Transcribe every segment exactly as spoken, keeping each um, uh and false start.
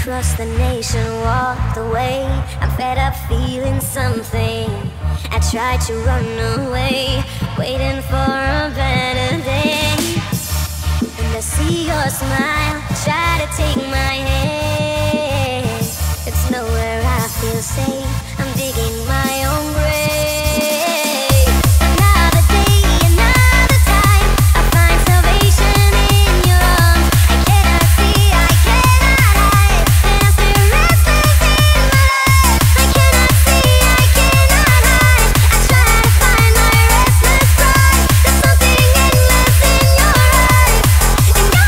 across the nation, walked away. I'm fed up feeling something. I tried to run away, waiting for a better day. And I see your smile, try to take my hand. It's nowhere I feel safe, I'm digging my own grave. Another day, another time, I find salvation in your arms. I cannot see, I cannot hide, and I'm still restless in my life. I cannot see, I cannot hide, I try to find my restless pride. There's something endless in your eyes, in your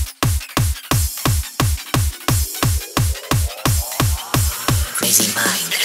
Crazy Mind.